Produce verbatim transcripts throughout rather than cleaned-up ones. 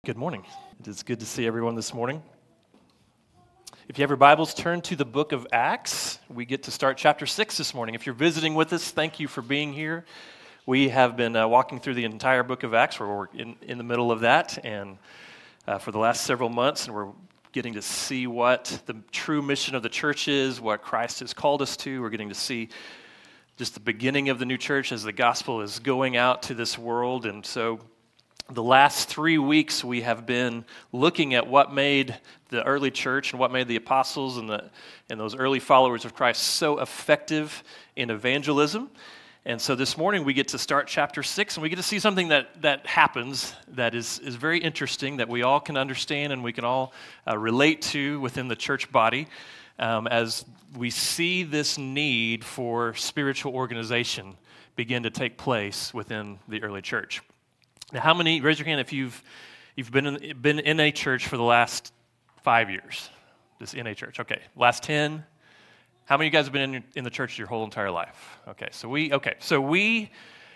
Good morning. It is good to see everyone this morning. If you have your Bibles, turn to the book of Acts. We get to start chapter six this morning. If you're visiting with us, thank you for being here. We have been uh, walking through the entire book of Acts. We're in, in the middle of that, and uh, for the last several months, and we're getting to see what the true mission of the church is, what Christ has called us to. We're getting to see just the beginning of the new church as the gospel is going out to this world, and so the last three weeks we have been looking at what made the early church and what made the apostles and the and those early followers of Christ so effective in evangelism. And so this morning we get to start chapter six, and we get to see something that, that happens that is, is very interesting, that we all can understand and we can all uh, relate to within the church body um, as we see this need for spiritual organization begin to take place within the early church. Now, how many, raise your hand if you've you've been in, been in a church for the last five years? Just in a church, okay. Last ten? How many of you guys have been in, in the church your whole entire life? Okay, so we, okay, so we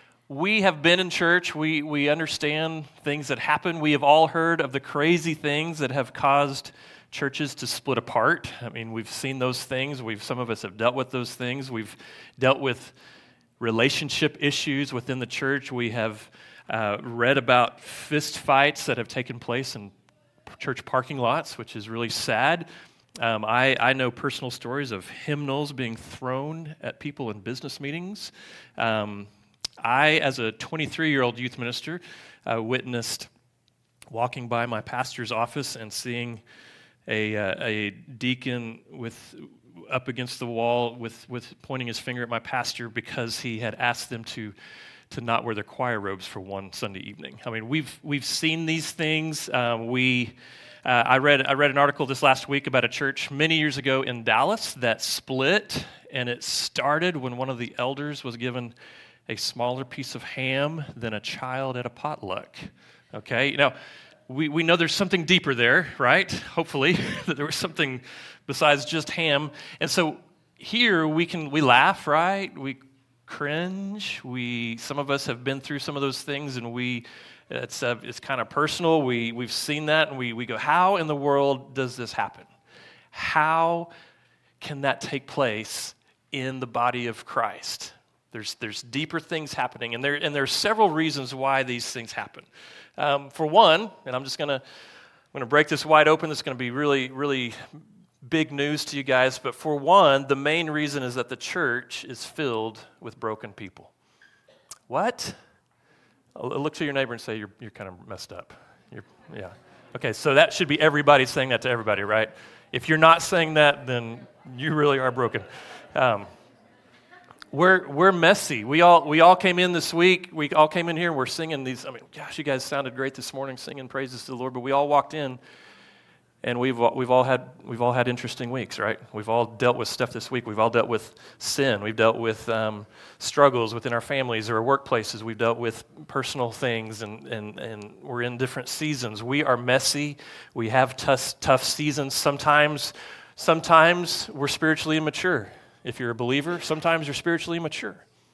we have been in church. We we understand things that happen. We have all heard of the crazy things that have caused churches to split apart. I mean, we've seen those things. We've some of us have dealt with those things. We've dealt with relationship issues within the church. We have Uh, read about fist fights that have taken place in church parking lots, which is really sad. Um, I, I know personal stories of hymnals being thrown at people in business meetings. Um, I, as a twenty-three-year-old youth minister, uh, witnessed walking by my pastor's office and seeing a, uh, a deacon with up against the wall with, with pointing his finger at my pastor because he had asked them to to not wear their choir robes for one Sunday evening. I mean, we've we've seen these things. Um, we, uh, I read I read an article this last week about a church many years ago in Dallas that split, and it started when one of the elders was given a smaller piece of ham than a child at a potluck. Okay, now we we know there's something deeper there, right? Hopefully that there was something besides just ham, and so here we can we laugh, right? We cringe. We some of us have been through some of those things, and we it's uh, it's kind of personal. We we've seen that, and we we go, how in the world does this happen? How can that take place in the body of Christ? There's there's deeper things happening, and there and there's several reasons why these things happen. Um, for one, and I'm just gonna I'm gonna break this wide open. This is gonna be really really big news to you guys, but for one, the main reason is that the church is filled with broken people. What? Look to your neighbor and say, you're you're kind of messed up. You're, yeah. Okay, so that should be everybody saying that to everybody, right? If you're not saying that, then you really are broken. Um, we're we're messy. We all we all came in this week. We all came in here and we're singing these. I mean, gosh, you guys sounded great this morning, singing praises to the Lord. But we all walked in. And we've we've all had we've all had interesting weeks, right? We've all dealt with stuff this week. We've all dealt with sin. We've dealt with um, struggles within our families or our workplaces. We've dealt with personal things, and and and we're in different seasons. We are messy. We have tough tough seasons. Sometimes, sometimes we're spiritually immature. If you're a believer, sometimes you're spiritually immature.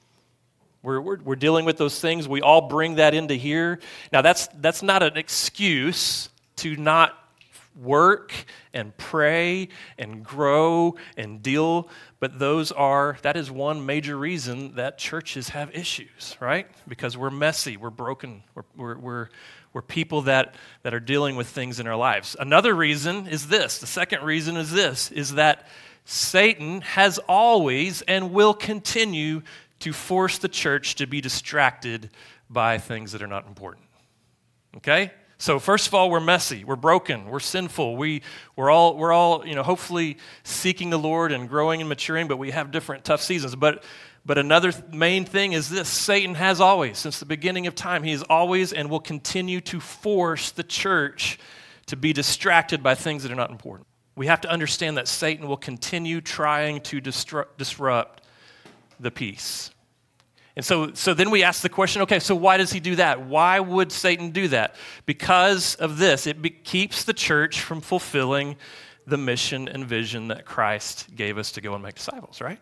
We're we're, we're dealing with those things. We all bring that into here. Now, that's that's not an excuse to not work and pray and grow and deal, but those are, that is one major reason that churches have issues, right? Because we're messy, we're broken, we're we're we're, we're people that, that are dealing with things in our lives. Another reason is this, the second reason is this, is that Satan has always and will continue to force the church to be distracted by things that are not important, okay? So first of all, we're messy, we're broken, we're sinful. We we're all we're all, you know, hopefully seeking the Lord and growing and maturing, but we have different tough seasons. But but another th- main thing is this: Satan has always, since the beginning of time, he has always and will continue to force the church to be distracted by things that are not important. We have to understand that Satan will continue trying to distru- disrupt the peace. And so, so then we ask the question, okay, so why does he do that? Why would Satan do that? Because of this, it be, keeps the church from fulfilling the mission and vision that Christ gave us to go and make disciples, right?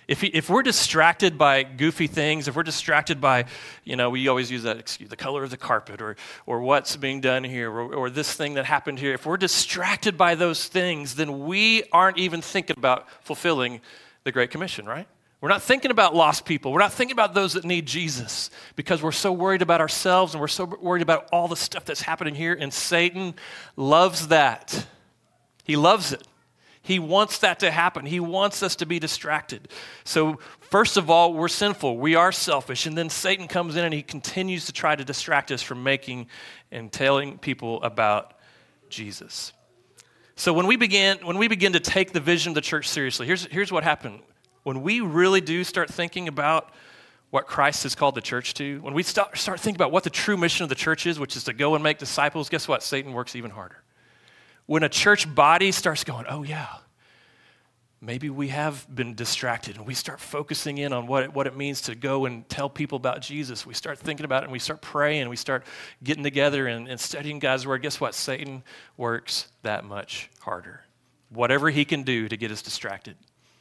If, he, if we're distracted by goofy things, if we're distracted by, you know, we always use that excuse, the color of the carpet or or what's being done here or, or this thing that happened here, if we're distracted by those things, then we aren't even thinking about fulfilling the Great Commission, right? We're not thinking about lost people. We're not thinking about those that need Jesus because we're so worried about ourselves and we're so worried about all the stuff that's happening here, and Satan loves that. He loves it. He wants that to happen. He wants us to be distracted. So first of all, we're sinful. We are selfish. And then Satan comes in and he continues to try to distract us from making and telling people about Jesus. So when we begin, when we begin to take the vision of the church seriously, here's, here's what happened. When we really do start thinking about what Christ has called the church to, when we start, start thinking about what the true mission of the church is, which is to go and make disciples, guess what? Satan works even harder. When a church body starts going, oh yeah, maybe we have been distracted, and we start focusing in on what it, what it means to go and tell people about Jesus. We start thinking about it, and we start praying, and we start getting together and, and studying God's word. Guess what? Satan works that much harder. Whatever he can do to get us distracted.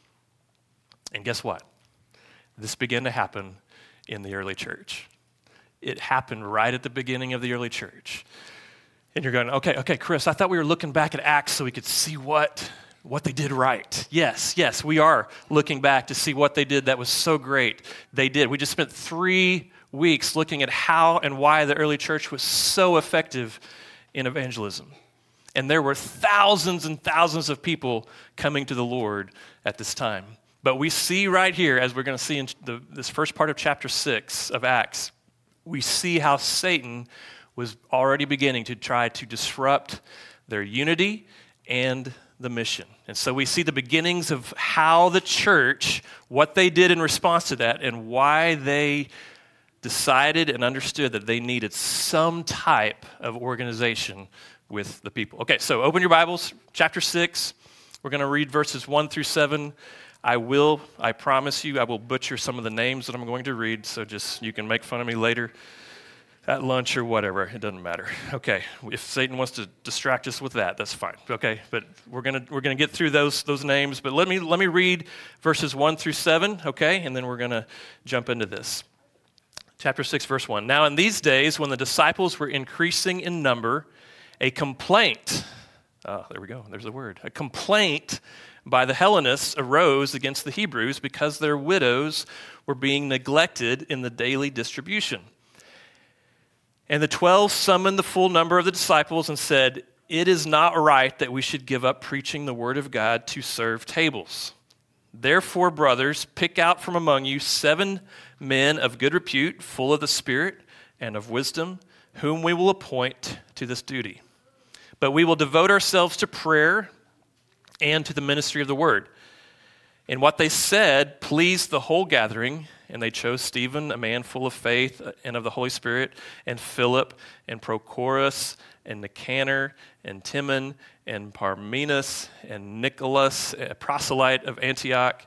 And guess what? This began to happen in the early church. It happened right at the beginning of the early church. And you're going, okay, okay, Chris, I thought we were looking back at Acts so we could see what, what they did right. Yes, yes, we are looking back to see what they did that was so great. They did. We just spent three weeks looking at how and why the early church was so effective in evangelism. And there were thousands and thousands of people coming to the Lord at this time. But we see right here, as we're going to see in the, this first part of chapter six of Acts, we see how Satan was already beginning to try to disrupt their unity and the mission. And so we see the beginnings of how the church, what they did in response to that, and why they decided and understood that they needed some type of organization with the people. Okay, so open your Bibles, chapter six. We're going to read verses one through seven. I will, I promise you, I will butcher some of the names that I'm going to read, so just you can make fun of me later at lunch or whatever. It doesn't matter. Okay, if Satan wants to distract us with that, that's fine. Okay, but we're gonna we're gonna get through those those names. But let me let me read verses one through seven. Okay, and then we're gonna jump into this. Chapter six, verse one. Now in these days, when the disciples were increasing in number, a complaint. Oh, there we go. There's the word. A complaint by the Hellenists arose against the Hebrews because their widows were being neglected in the daily distribution. And the twelve summoned the full number of the disciples and said, "It is not right that we should give up preaching the word of God to serve tables. Therefore, brothers, pick out from among you seven men of good repute, full of the Spirit and of wisdom, whom we will appoint to this duty. But we will devote ourselves to prayer and to the ministry of the word." And what they said pleased the whole gathering, and they chose Stephen, a man full of faith and of the Holy Spirit, and Philip, and Prochorus, and Nicanor, and Timon, and Parmenas, and Nicholas, a proselyte of Antioch.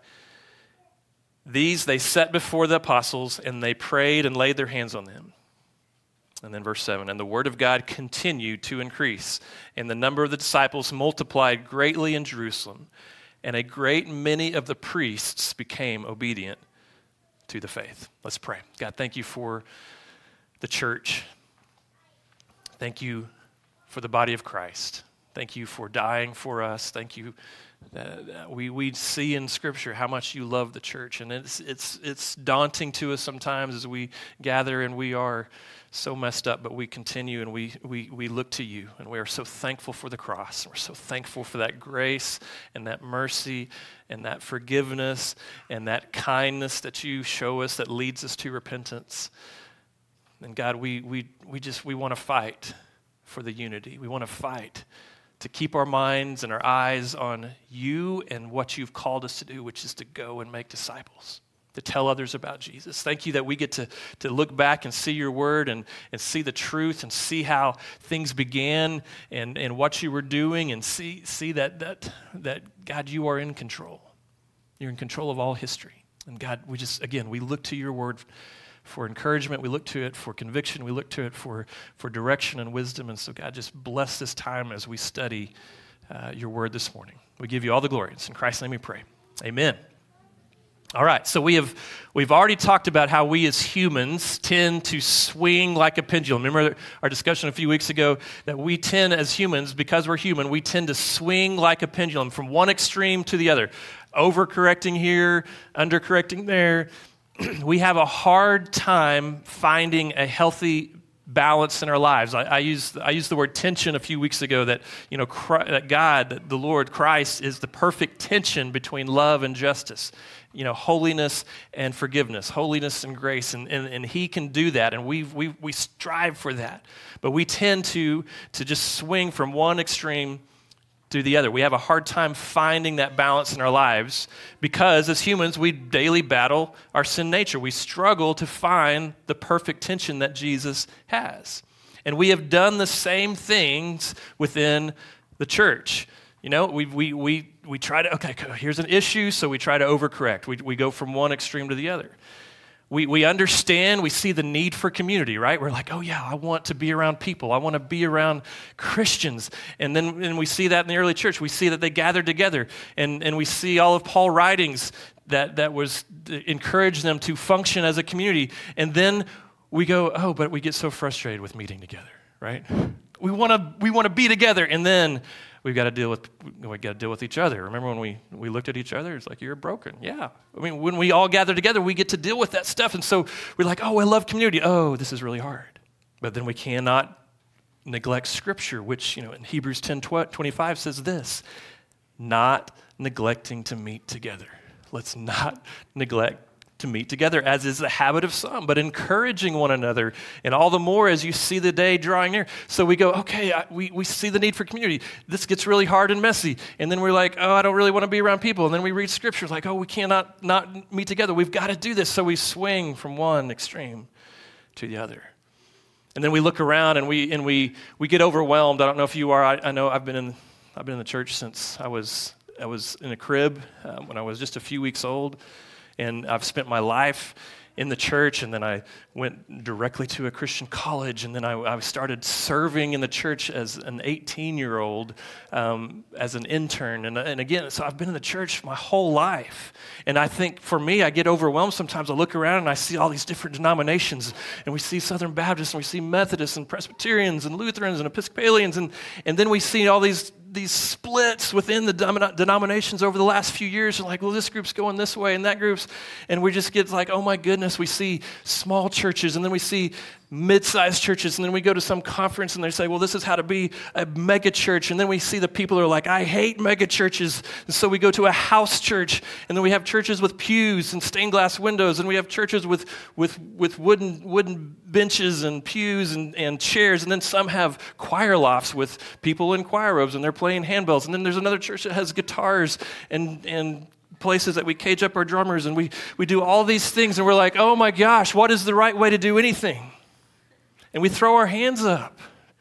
These they set before the apostles, and they prayed and laid their hands on them. And then verse seven, and the word of God continued to increase, and the number of the disciples multiplied greatly in Jerusalem, and a great many of the priests became obedient to the faith. Let's pray. God, thank you for the church. Thank you for the body of Christ. Thank you for dying for us. Thank you that we we see in Scripture how much you love the church, and it's it's it's daunting to us sometimes as we gather and we are so messed up, but we continue and we we we look to you, and we are so thankful for the cross. We're so thankful for that grace and that mercy and that forgiveness and that kindness that you show us that leads us to repentance. And God, we we we just we want to fight for the unity. We want to fight to keep our minds and our eyes on you and what you've called us to do, which is to go and make disciples, to tell others about Jesus. Thank you that we get to, to look back and see your word and, and see the truth and see how things began and, and what you were doing, and see see that that that God, you are in control. You're in control of all history. And God, we just, again, we look to your word for encouragement. We look to it for conviction. We look to it for, for direction and wisdom. And so, God, just bless this time as we study uh, your word this morning. We give you all the glory. It's in Christ's name we pray. Amen. All right, so we have we've already talked about how we as humans tend to swing like a pendulum. Remember our discussion a few weeks ago that we tend as humans, because we're human, we tend to swing like a pendulum from one extreme to the other. Overcorrecting here, undercorrecting there. We have a hard time finding a healthy balance in our lives. I, I used I used the word tension a few weeks ago. That you know Christ, that God, that the Lord Christ, is the perfect tension between love and justice. You know, holiness and forgiveness, holiness and grace, and, and, and He can do that, and we we we strive for that. But we tend to to just swing from one extreme to the other. We have a hard time finding that balance in our lives because as humans, we daily battle our sin nature. We struggle to find the perfect tension that Jesus has. And we have done the same things within the church. You know, we we we we try to, okay, here's an issue, so we try to overcorrect. We we go from one extreme to the other. We we understand, we see the need for community, right? We're like, oh yeah, I want to be around people. I want to be around Christians. And then and we see that in the early church. We see that they gathered together. And, and we see all of Paul's writings that, that was encourage them to function as a community. And then we go, oh, but we get so frustrated with meeting together, right? We want to we want to be together, and then we've got to deal with we got to deal with each other. Remember when we, we looked at each other? It's like, you're broken. Yeah. I mean, when we all gather together, we get to deal with that stuff. And so we're like, oh, I love community. Oh, this is really hard. But then we cannot neglect Scripture, which, you know, in Hebrews ten twenty-five says this: not neglecting to meet together. Let's not neglect to meet together, as is the habit of some, but encouraging one another, and all the more as you see the day drawing near. So we go, okay, I, we, we see the need for community. This gets really hard and messy. And then we're like, oh, I don't really want to be around people. And then we read Scripture, like, oh, we cannot not meet together. We've got to do this. So we swing from one extreme to the other. And then we look around and we and we we get overwhelmed. I don't know if you are. I, I know I've been in I've been in the church since I was I was in a crib uh, when I was just a few weeks old. And I've spent my life in the church, and then I went directly to a Christian college, and then I, I started serving in the church as an eighteen-year-old, um, as an intern. And, and again, so I've been in the church my whole life. And I think for me, I get overwhelmed sometimes. I look around and I see all these different denominations, and we see Southern Baptists, and we see Methodists, and Presbyterians, and Lutherans, and Episcopalians, and, and then we see all these these splits within the denominations over the last few years. Are like, well, this group's going this way and that group's, and we just get like, oh my goodness, we see small churches, and then we see mid-sized churches, and then we go to some conference and they say, well, this is how to be a mega church, and then we see the people who are like, I hate mega churches, and so we go to a house church, and then we have churches with pews and stained glass windows, and we have churches with with with wooden wooden benches and pews and, and chairs, and then some have choir lofts with people in choir robes, and they're playing handbells, and then there's another church that has guitars and and places that we cage up our drummers, and we we do all these things, and we're like, oh my gosh, what is the right way to do anything? And we throw our hands up.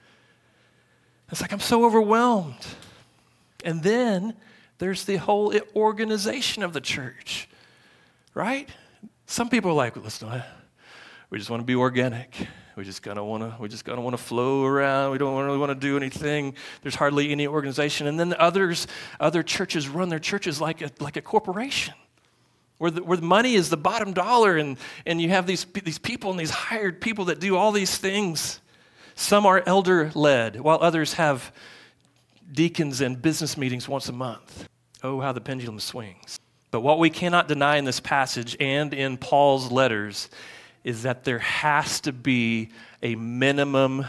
It's like, I'm so overwhelmed. And then there's the whole organization of the church, right? Some people are like, let's not, we just want to be organic. We just kind of want to, we just kind of want to flow around. We don't really want to do anything. There's hardly any organization. And then others, other churches run their churches like a, like a corporation, where the, where the money is the bottom dollar, and, and you have these, these people and these hired people that do all these things. Some are elder-led, while others have deacons and business meetings once a month. Oh, how the pendulum swings. But what we cannot deny in this passage and in Paul's letters is that there has to be a minimum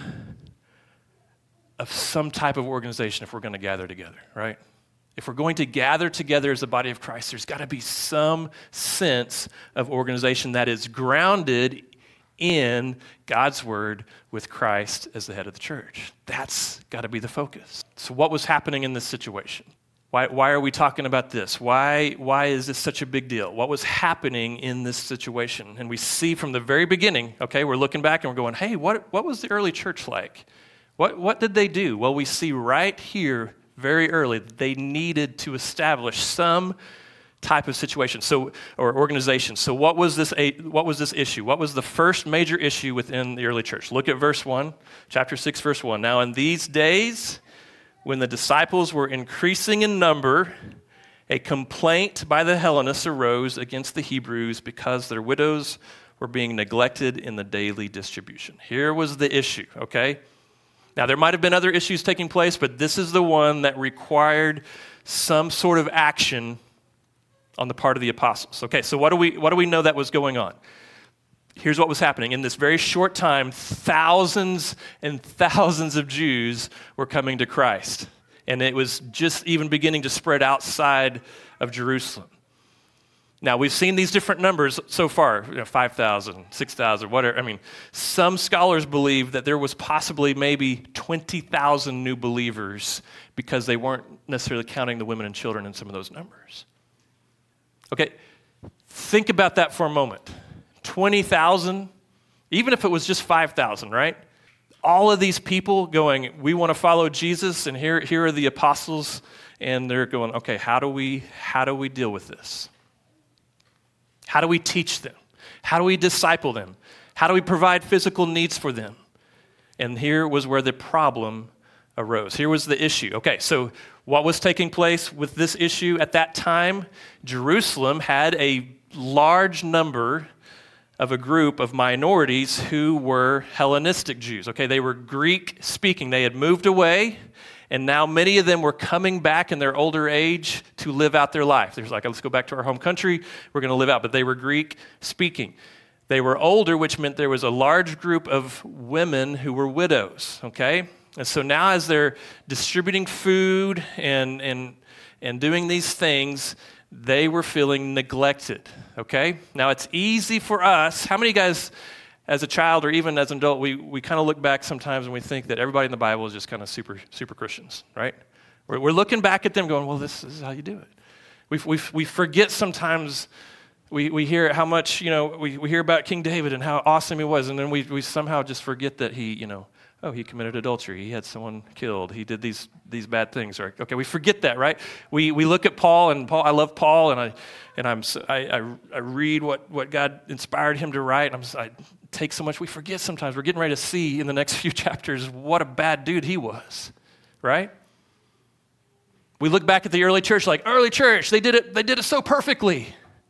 of some type of organization if we're going to gather together, right? If we're going to gather together as a body of Christ, there's got to be some sense of organization that is grounded in God's word with Christ as the head of the church. That's got to be the focus. So what was happening in this situation? Why, why are we talking about this? Why, why is this such a big deal? What was happening in this situation? And we see from the very beginning, okay, we're looking back and we're going, hey, what, what was the early church like? What, what did they do? Well, we see right here very early that they needed to establish some type of situation, so or organization. So what was this? What was this issue? What was the first major issue within the early church? Look at verse one, chapter six, verse one. Now in these days, when the disciples were increasing in number A complaint by the Hellenists arose against the Hebrews because their widows were being neglected in the daily distribution. Here was the issue, okay? Now, there might have been other issues taking place, but this is the one that required some sort of action on the part of the apostles. Okay, so what do we what do we know that was going on? Here's what was happening. In this very short time, thousands and thousands of Jews were coming to Christ. And it was just even beginning to spread outside of Jerusalem. Now, we've seen these different numbers so far, you know, five thousand, six thousand, whatever. I mean, some scholars believe that there was possibly maybe twenty thousand new believers because they weren't necessarily counting the women and children in some of those numbers. Okay, think about that for a moment. twenty thousand, even if it was just five thousand, right? All of these people going, we want to follow Jesus, and here, here are the apostles, and they're going, okay, how do we, how do we deal with this? How do we teach them? How do we disciple them? How do we provide physical needs for them? And here was where the problem arose. Here was the issue. Okay, so what was taking place with this issue at that time? Jerusalem had a large number of a group of minorities who were Hellenistic Jews. Okay, they were Greek speaking. They had moved away, and now many of them were coming back in their older age to live out their life. There's like, let's go back to our home country. We're going to live out. But they were Greek speaking. They were older, which meant there was a large group of women who were widows. Okay, and so now as they're distributing food and and and doing these things, they were feeling neglected, okay? Now, it's easy for us. How many guys, as a child or even as an adult, we, we kind of look back sometimes and we think that everybody in the Bible is just kind of super super Christians, right? We're, we're looking back at them going, well, this, this is how you do it. We, we, we forget sometimes, we, we hear how much, you know, we, we hear about King David and how awesome he was, and then we, we somehow just forget that he, you know, oh, he committed adultery. He had someone killed. He did these these bad things. Right? Okay, we forget that, right? We we look at Paul, and Paul. I love Paul, and I and I'm I I, I read what, what God inspired him to write. And I'm I take so much. We forget sometimes. We're getting ready to see in the next few chapters what a bad dude he was, right? We look back at the early church, like early church. They did it. They did it so perfectly.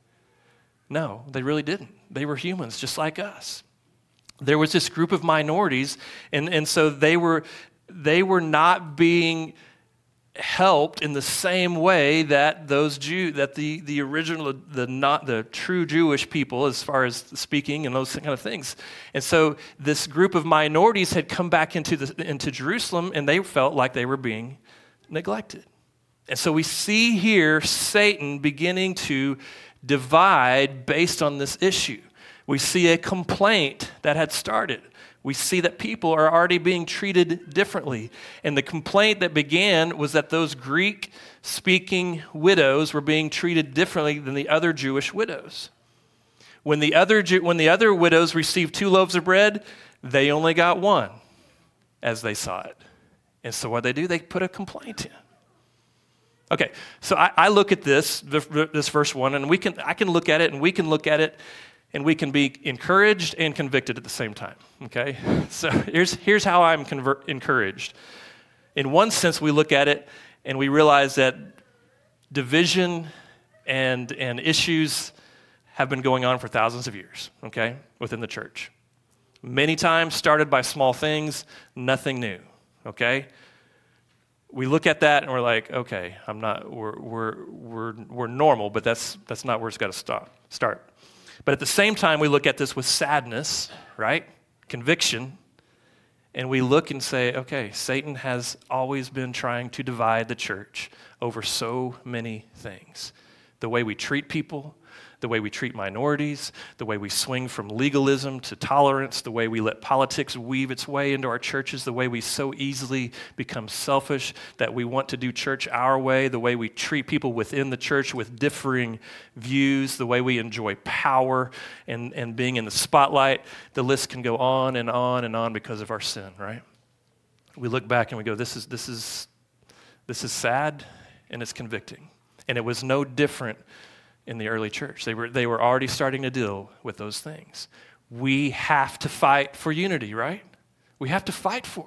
No, they really didn't. They were humans, just like us. There was this group of minorities, and, and so they were they were not being helped in the same way that those Jew that the the original the not the true Jewish people, as far as speaking and those kind of things. And so this group of minorities had come back into the into Jerusalem, and they felt like they were being neglected. And so we see here Satan beginning to divide based on this issue. We see a complaint that had started. We see that people are already being treated differently. And the complaint that began was that those Greek-speaking widows were being treated differently than the other Jewish widows. When the other when the other widows received two loaves of bread, they only got one, as they saw it. And so what they do, they put a complaint in. Okay, so I, I look at this, this verse one, and we can I can look at it, and we can look at it, and we can be encouraged and convicted at the same time, okay? So here's, here's how I'm conver- encouraged. In one sense, we look at it and we realize that division and, and issues have been going on for thousands of years, okay, within the church. Many times started by small things, nothing new, okay? We look at that and we're like, okay, I'm not, we're, we're, we're, we're normal, but that's, that's not where it's got to stop, start. But at the same time, we look at this with sadness, right? Conviction. And we look and say, okay, Satan has always been trying to divide the church over so many things. The way we treat people, the way we treat minorities, the way we swing from legalism to tolerance, the way we let politics weave its way into our churches, the way we so easily become selfish that we want to do church our way, the way we treat people within the church with differing views, the way we enjoy power and, and being in the spotlight. The list can go on and on and on because of our sin, right? We look back and we go, this is this is this is sad and it's convicting. And it was no different in the early church. They were they were already starting to deal with those things. We have to fight for unity, right? We have to fight for it.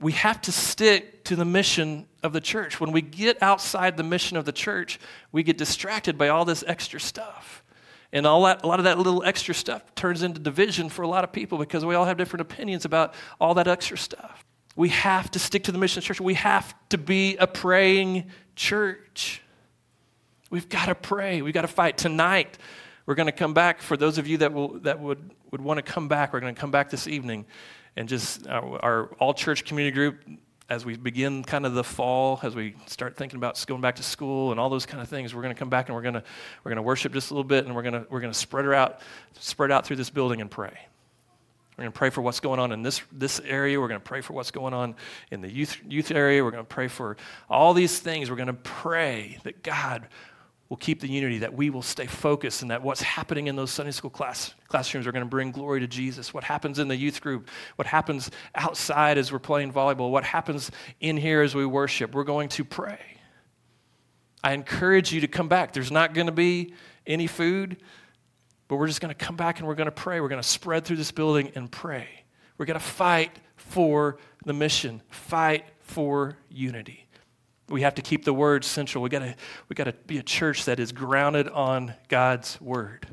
we have to stick to the mission of the church. When we get outside the mission of the church, we get distracted by all this extra stuff. And all that, a lot of that little extra stuff turns into division for a lot of people because we all have different opinions about all that extra stuff. We have to stick to the mission of the church. We have to be a praying church. We've got to pray. We've got to fight. Tonight, we're going to come back. For those of you that will that would, would want to come back, we're going to come back this evening. And just our, our all-church community group, as we begin kind of the fall, as we start thinking about going back to school and all those kind of things, we're going to come back and we're going to we're going to worship just a little bit, and we're going to we're going to spread her out, spread out through this building and pray. We're going to pray for what's going on in this this area. We're going to pray for what's going on in the youth youth area. We're going to pray for all these things. We're going to pray that God will keep the unity, that we will stay focused, and that what's happening in those Sunday school class classrooms are going to bring glory to Jesus. What happens in the youth group, what happens outside as we're playing volleyball, what happens in here as we worship, we're going to pray. I encourage you to come back. There's not going to be any food, but we're just going to come back and we're going to pray. We're going to spread through this building and pray. We're going to fight for the mission, fight for unity. We have to keep the word central. We got to we got to be a church that is grounded on God's word.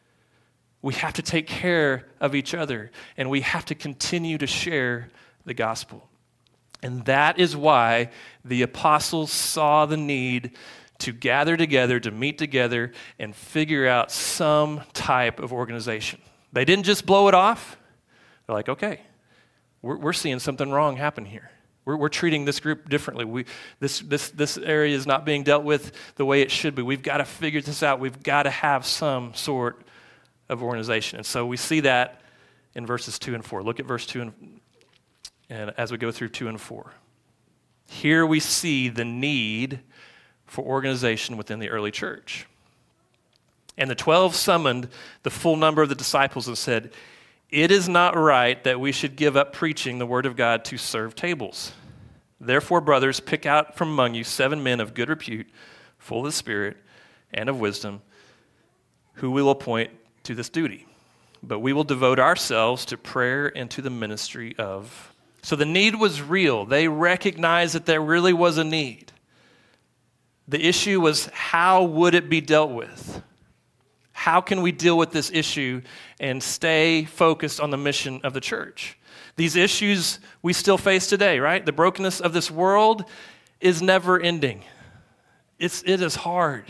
We have to take care of each other, and we have to continue to share the gospel. And that is why the apostles saw the need to gather together, to meet together, and figure out some type of organization. They didn't just blow it off. They're like, okay, we're, we're seeing something wrong happen here. We're, we're treating this group differently. We, this, this, this area is not being dealt with the way it should be. We've got to figure this out. We've got to have some sort of organization. And so we see that in verses two and four. Look at verse two and, and as we go through two and four. Here we see the need for organization within the early church. And the twelve summoned the full number of the disciples and said, "It is not right that we should give up preaching the word of God to serve tables. Therefore, brothers, pick out from among you seven men of good repute, full of the Spirit and of wisdom, who we will appoint to this duty. But we will devote ourselves to prayer and to the ministry of..." So the need was real. They recognized that there really was a need. The issue was, how would it be dealt with? How can we deal with this issue and stay focused on the mission of the church? These issues we still face today, right? The brokenness of this world is never ending. It's, it is hard.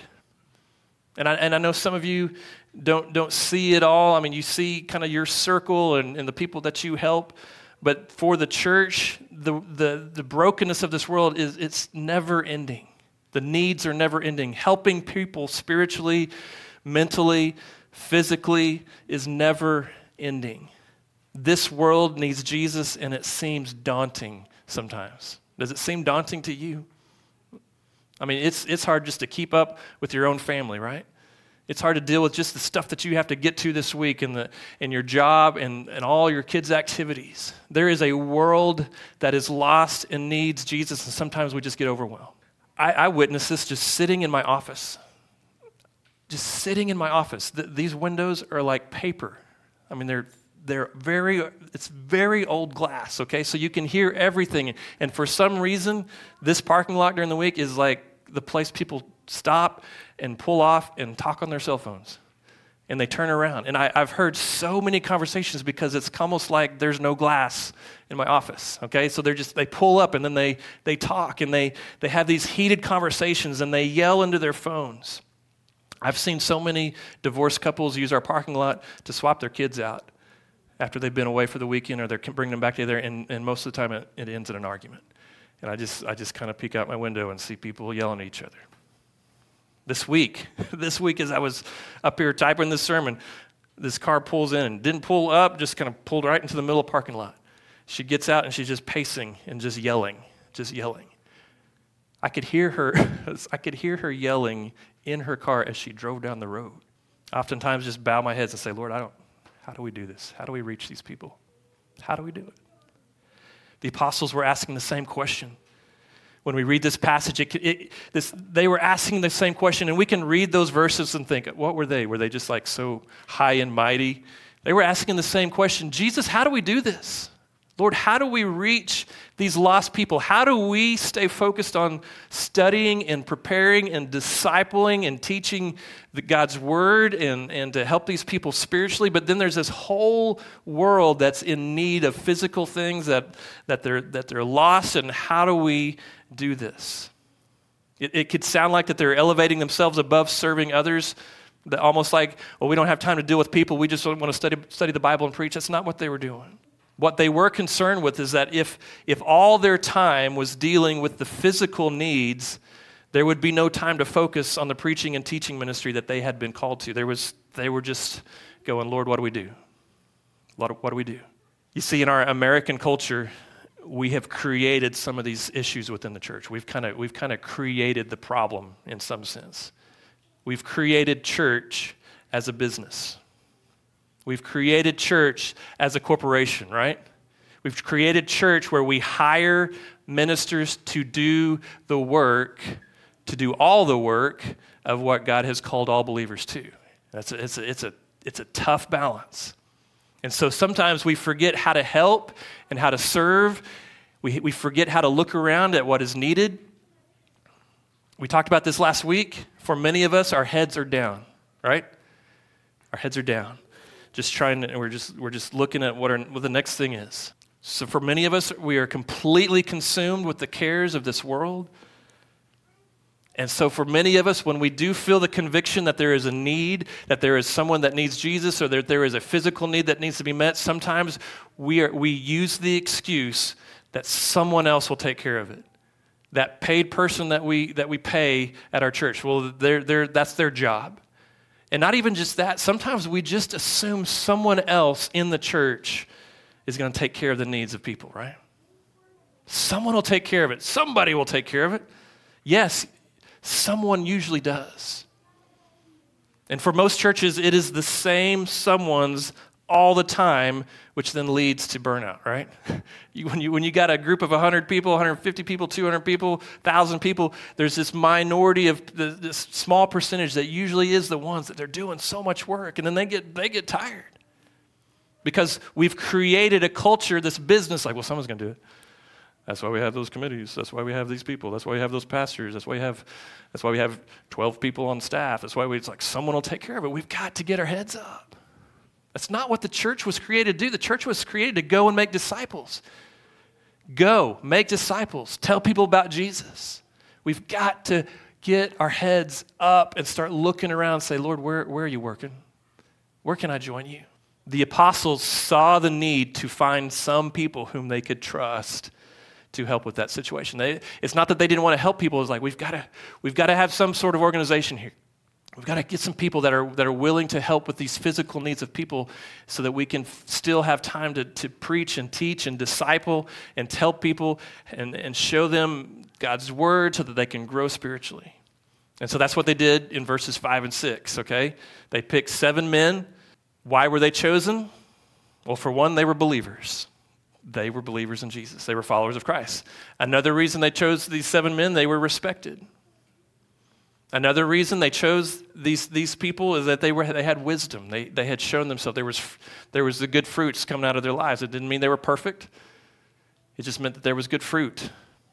And I, and I know some of you don't, don't see it all. I mean, you see kind of your circle and, and the people that you help. But for the church, the, the, the brokenness of this world, is it's never ending. The needs are never ending. Helping people spiritually, mentally, physically is never ending. This world needs Jesus, and it seems daunting sometimes. Does it seem daunting to you? I mean, it's it's hard just to keep up with your own family, right? It's hard to deal with just the stuff that you have to get to this week and the and your job and, and all your kids' activities. There is a world that is lost and needs Jesus, and sometimes we just get overwhelmed. I, I witness this just sitting in my office. Just sitting in my office. Th- these windows are like paper. I mean, they're they're very, it's very old glass, okay? So you can hear everything. And for some reason, this parking lot during the week is like the place people stop and pull off and talk on their cell phones. And they turn around. And I, I've heard so many conversations because it's almost like there's no glass in my office, okay? So they're just, they pull up and then they they talk and they they have these heated conversations and they yell into their phones. I've seen so many divorced couples use our parking lot to swap their kids out after they've been away for the weekend, or they're bringing them back together, and, and most of the time it, it ends in an argument. And I just I just kind of peek out my window and see people yelling at each other. This week, this week as I was up here typing this sermon, this car pulls in and didn't pull up, just kind of pulled right into the middle of the parking lot. She gets out and she's just pacing and just yelling, just yelling. I could hear her, I could hear her yelling in her car as she drove down the road. I oftentimes just bow my head and say, Lord, I don't, how do we do this? How do we reach these people? How do we do it? The apostles were asking the same question. When we read this passage, it, it, this, they were asking the same question, and we can read those verses and think, what were they? Were they just like so high and mighty? They were asking the same question, Jesus, how do we do this? Lord, how do we reach these lost people? How do we stay focused on studying and preparing and discipling and teaching the God's word and, and to help these people spiritually? But then there's this whole world that's in need of physical things that, that, they're, that they're lost, and how do we do this? It, it could sound like that they're elevating themselves above serving others, that almost like, well, we don't have time to deal with people. We just want to study, study the Bible and preach. That's not what they were doing. What they were concerned with is that if, if all their time was dealing with the physical needs, there would be no time to focus on the preaching and teaching ministry that they had been called to. There was, they were just going, Lord, what do we do? Lord, what do we do? You see, in our American culture, we have created some of these issues within the church. We've kind of we've kind of created the problem in some sense. We've created church as a business. We've created church as a corporation, right? We've created church where we hire ministers to do the work, to do all the work of what God has called all believers to. That's a, it's a, it's a, it's a tough balance. And so sometimes we forget how to help and how to serve. We, we forget how to look around at what is needed. We talked about this last week. For many of us, our heads are down, right? Our heads are down. Just trying to, and we're just we're just looking at what, our, what the next thing is. So for many of us, we are completely consumed with the cares of this world. And so for many of us, when we do feel the conviction that there is a need, that there is someone that needs Jesus, or that there is a physical need that needs to be met, sometimes we are we use the excuse that someone else will take care of it. That paid person that we that we pay at our church, well, they're, they're, that's their job. And not even just that, sometimes we just assume someone else in the church is going to take care of the needs of people, right? Someone will take care of it. Somebody will take care of it. Yes, someone usually does. And for most churches, it is the same someone's all the time, which then leads to burnout, right? You, when, you, when you got a group of one hundred people, one hundred fifty people, two hundred people, one thousand people, there's this minority of the, this small percentage that usually is the ones that they're doing so much work, and then they get they get tired. Because we've created a culture, this business, like, well, someone's going to do it. That's why we have those committees. That's why we have these people. That's why we have those pastors. That's why we have, that's why we have twelve people on staff. That's why we, it's like someone will take care of it. We've got to get our heads up. That's not what the church was created to do. The church was created to go and make disciples. Go, make disciples. Tell people about Jesus. We've got to get our heads up and start looking around and say, Lord, where, where are you working? Where can I join you? The apostles saw the need to find some people whom they could trust to help with that situation. They, it's not that they didn't want to help people. It's like, we've got to, we've got to have some sort of organization here. We've got to get some people that are that are willing to help with these physical needs of people so that we can f- still have time to, to preach and teach and disciple and tell people and, and show them God's word so that they can grow spiritually. And so that's what they did in verses five and six, okay? They picked seven men. Why were they chosen? Well, for one, they were believers. They were believers in Jesus. They were followers of Christ. Another reason they chose these seven men, they were respected. Another reason they chose these, these people is that they were they had wisdom. They they had shown themselves. There was there was the good fruits coming out of their lives. It didn't mean they were perfect. It just meant that there was good fruit.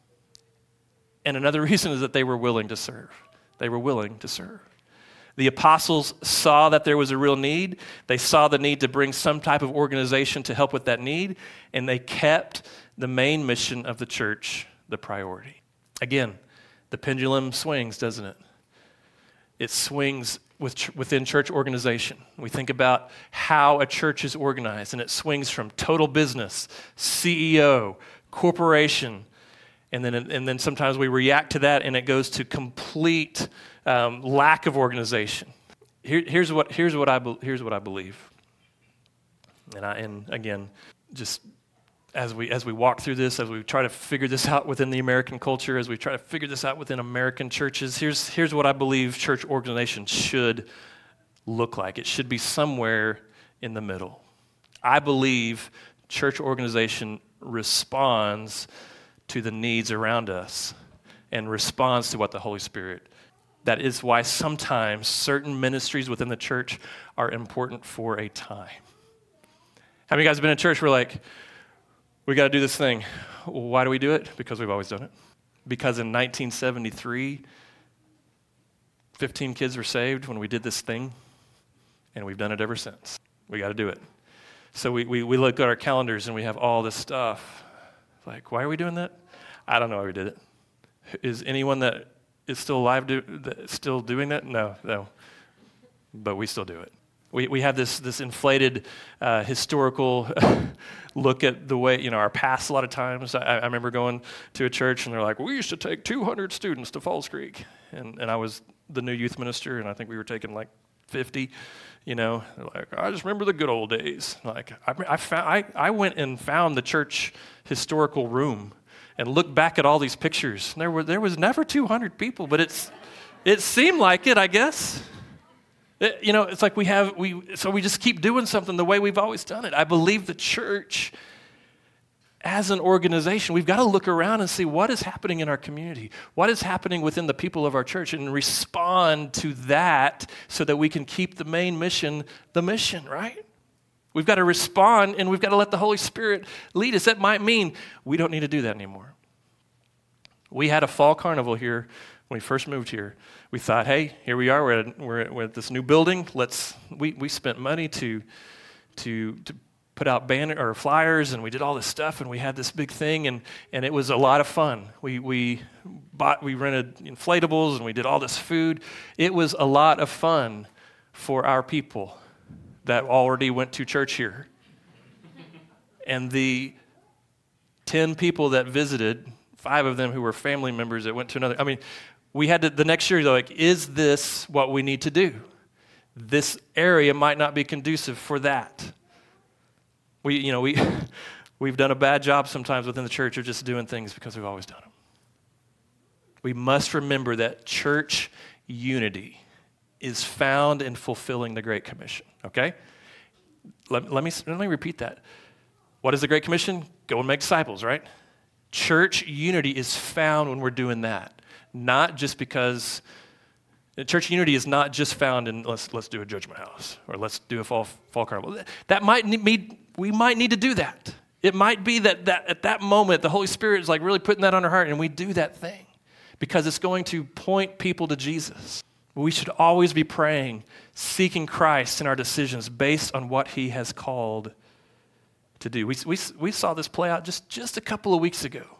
And another reason is that they were willing to serve. They were willing to serve. The apostles saw that there was a real need. They saw the need to bring some type of organization to help with that need, and they kept the main mission of the church the priority. Again, the pendulum swings, doesn't it? It swings with ch- within church organization. We think about how a church is organized, and it swings from total business, C E O, corporation, and then and then sometimes we react to that, and it goes to complete um, lack of organization. Here, here's what here's what I be, here's what I believe, and I and again, just. As we as we walk through this, as we try to figure this out within the American culture, as we try to figure this out within American churches, here's here's what I believe church organization should look like. It should be somewhere in the middle. I believe church organization responds to the needs around us and responds to what the Holy Spirit. That is why sometimes certain ministries within the church are important for a time. How many of you guys have been in church where like, We got to do this thing. Why do we do it? Because we've always done it. Because in nineteen seventy-three, fifteen kids were saved when we did this thing, and we've done it ever since. We got to do it. So we, we, we look at our calendars, and we have all this stuff. Like, why are we doing that? I don't know why we did it. Is anyone that is still alive do, that, still doing that? No, no. But we still do it. We we have this this inflated uh, historical look at the way, you know, our past a lot of times. I, I remember going to a church and they're like, we used to take two hundred students to Falls Creek. And, and I was the new youth minister, and I think we were taking like fifty, you know. They're like, I just remember the good old days. Like, I I, found, I I went and found the church historical room and looked back at all these pictures. There were there was never two hundred people, but it's it seemed like it, I guess. It, you know, it's like we have, we so we just keep doing something the way we've always done it. I believe the church, as an organization, we've got to look around and see what is happening in our community, what is happening within the people of our church, and respond to that so that we can keep the main mission the mission, right? We've got to respond, and we've got to let the Holy Spirit lead us. That might mean we don't need to do that anymore. We had a fall carnival here when we first moved here. We thought, hey, here we are. We're at, we're at, we're at this new building. Let's. We, we spent money to to to put out banner or flyers, and we did all this stuff, and we had this big thing, and and it was a lot of fun. We we bought we rented inflatables, and we did all this food. It was a lot of fun for our people that already went to church here, and the ten people that visited, five of them who were family members that went to another. I mean. We had to, the next year, like, is this what we need to do? This area might not be conducive for that. We, you know, we, we've done a bad job sometimes within the church of just doing things because we've always done them. We must remember that church unity is found in fulfilling the Great Commission, okay? Let, let me, let me repeat that. What is the Great Commission? Go and make disciples, right? Church unity is found when we're doing that. Not just because church unity is not just found in let's let's do a judgment house or let's do a fall fall carnival. That might need we might need to do that. It might be that that at that moment the Holy Spirit is like really putting that on our heart, and we do that thing because it's going to point people to Jesus. We should always be praying, seeking Christ in our decisions based on what He has called to do. We we we saw this play out just just a couple of weeks ago.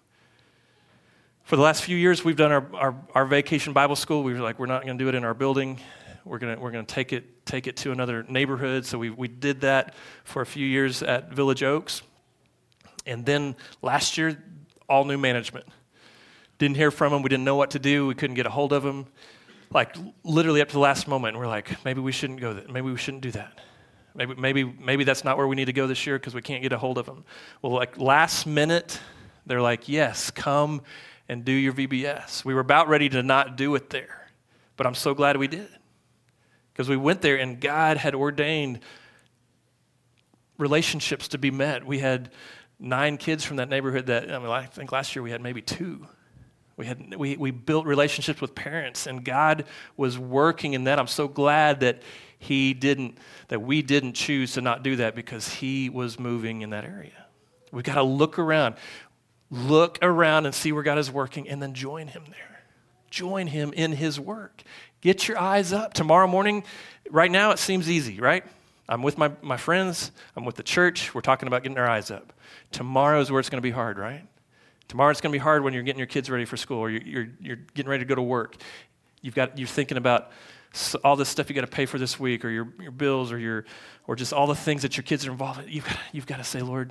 For the last few years, we've done our, our, our vacation Bible school. We were like, we're not going to do it in our building. We're going we're going to take it take it to another neighborhood. So we we did that for a few years at Village Oaks, and then last year, all new management. Didn't hear from them. We didn't know what to do. We couldn't get a hold of them. Like literally up to the last moment, we're like, maybe we shouldn't go. That maybe we shouldn't do that. Maybe maybe maybe that's not where we need to go this year because we can't get a hold of them. Well, like last minute, they're like, yes, come and do your V B S. We were about ready to not do it there, but I'm so glad we did because we went there and God had ordained relationships to be met. We had nine kids from that neighborhood that, I mean, I think last year we had maybe two. We had we we built relationships with parents, and God was working in that. I'm so glad that He didn't, that we didn't choose to not do that because He was moving in that area. We've got to look around. Look around and see where God is working, and then join Him there. Join Him in His work. Get your eyes up. Tomorrow morning, right now it seems easy, right? I'm with my, my friends. I'm with the church. We're talking about getting our eyes up. Tomorrow is where it's going to be hard, right? Tomorrow it's going to be hard when you're getting your kids ready for school or you're, you're, you're getting ready to go to work. You've got, you're thinking about all this stuff you got to pay for this week or your, your bills or your or just all the things that your kids are involved in. You've got, you've got to say, Lord,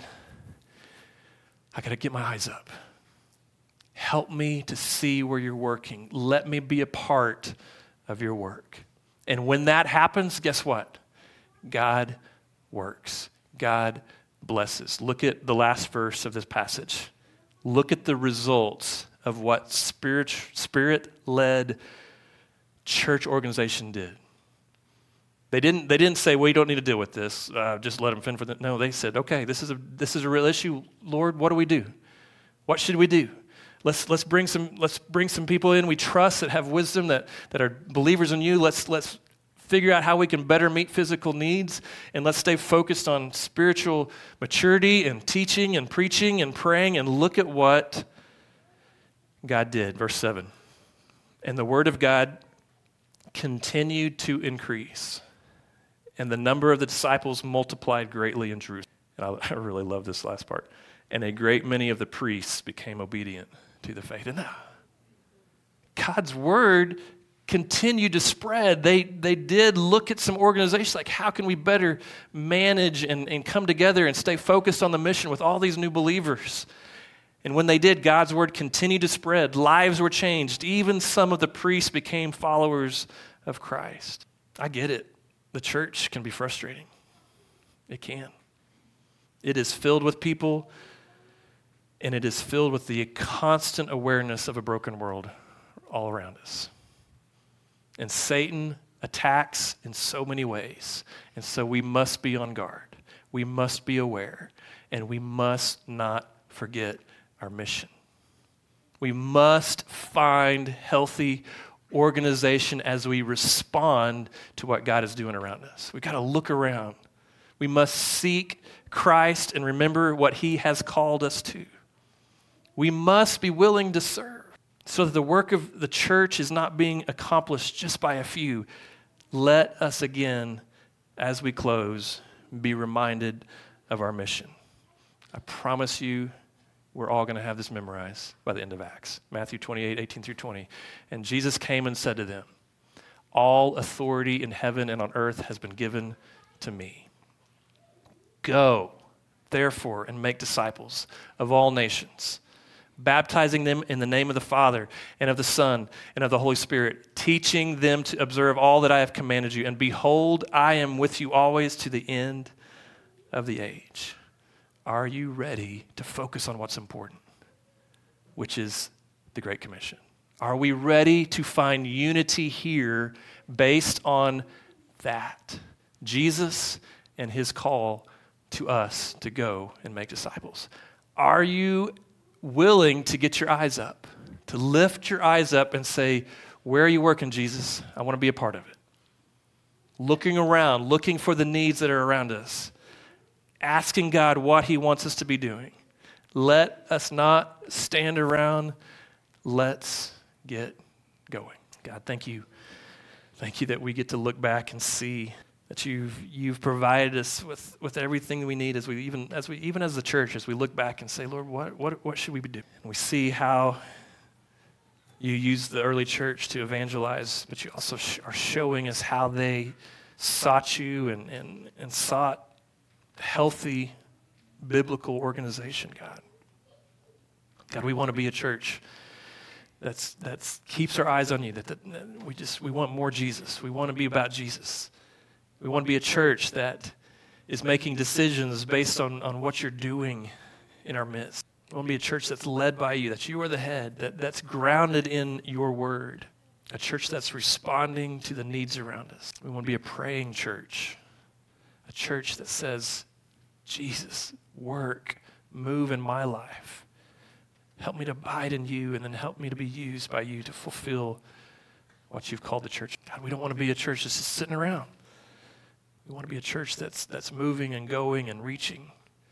I got to get my eyes up. Help me to see where you're working. Let me be a part of your work. And when that happens, guess what? God works. God blesses. Look at the last verse of this passage. Look at the results of what spirit, spirit-led church organization did. They didn't, they didn't say, well, you don't need to deal with this. Uh, just let them fend for them. No, they said, okay, this is a this is a real issue. Lord, what do we do? What should we do? Let's let's bring some let's bring some people in we trust that have wisdom that, that are believers in you. Let's let's figure out how we can better meet physical needs, and let's stay focused on spiritual maturity and teaching and preaching and praying, and look at what God did. Verse seven. And the word of God continued to increase, and the number of the disciples multiplied greatly in Jerusalem. And I, I really love this last part. And a great many of the priests became obedient to the faith. And God's word continued to spread. They they did look at some organizations like, how can we better manage and, and come together and stay focused on the mission with all these new believers? And when they did, God's word continued to spread. Lives were changed. Even some of the priests became followers of Christ. I get it. The church can be frustrating. It can. It is filled with people, and it is filled with the constant awareness of a broken world all around us. And Satan attacks in so many ways. And so we must be on guard. We must be aware. And we must not forget our mission. We must find healthy organization as we respond to what God is doing around us. We've got to look around. We must seek Christ and remember what he has called us to. We must be willing to serve, so that the work of the church is not being accomplished just by a few. Let us again, as we close, be reminded of our mission. I promise you, we're all going to have this memorized by the end of Acts. Matthew twenty-eight, eighteen through twenty. And Jesus came and said to them, all authority in heaven and on earth has been given to me. Go, therefore, and make disciples of all nations, baptizing them in the name of the Father and of the Son and of the Holy Spirit, teaching them to observe all that I have commanded you. And behold, I am with you always to the end of the age. Are you ready to focus on what's important, which is the Great Commission? Are we ready to find unity here based on that? Jesus and his call to us to go and make disciples. Are you willing to get your eyes up, to lift your eyes up and say, where are you working, Jesus? I want to be a part of it. Looking around, looking for the needs that are around us, asking God what he wants us to be doing. Let us not stand around. Let's get going. God, thank you. Thank you that we get to look back and see that you've you've provided us with, with everything we need as we even as we even as the church, as we look back and say, Lord, what what what should we be doing? And we see how you used the early church to evangelize, but you also sh- are showing us how they sought you and, and, and sought healthy biblical organization, God. God, we want to be a church that's that's keeps our eyes on you, that, that, that we just we want more Jesus. We want to be about Jesus. We want to be a church that is making decisions based on, on what you're doing in our midst. We want to be a church that's led by you, that you are the head, that, that's grounded in your word. A church that's responding to the needs around us. We want to be a praying church. A church that says, Jesus, work, move in my life. Help me to abide in you, and then help me to be used by you to fulfill what you've called the church. God, we don't want to be a church that's just sitting around. We want to be a church that's that's moving and going and reaching.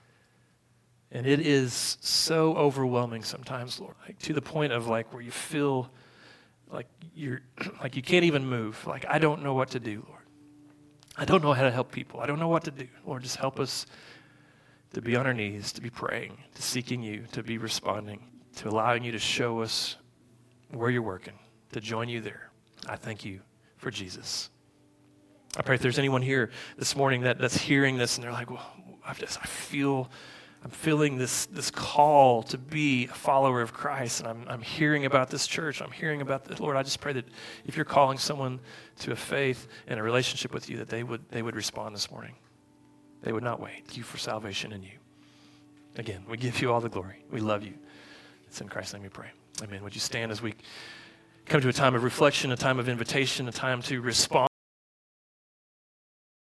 And it is so overwhelming sometimes, Lord, like to the point of like where you feel like you're like you can't even move. Like, I don't know what to do, Lord. I don't know how to help people. I don't know what to do. Lord, just help us to be on our knees, to be praying, to seeking you, to be responding, to allowing you to show us where you're working, to join you there. I thank you for Jesus. I pray if there's anyone here this morning that, that's hearing this and they're like, well, I just I feel I'm feeling this this call to be a follower of Christ, and I'm I'm hearing about this church. I'm hearing about this. Lord, I just pray that if you're calling someone to a faith and a relationship with you, that they would they would respond this morning. They would not wait. Thank you for salvation in you. Again, we give you all the glory. We love you. It's in Christ's name we pray. Amen. Would you stand as we come to a time of reflection, a time of invitation, a time to respond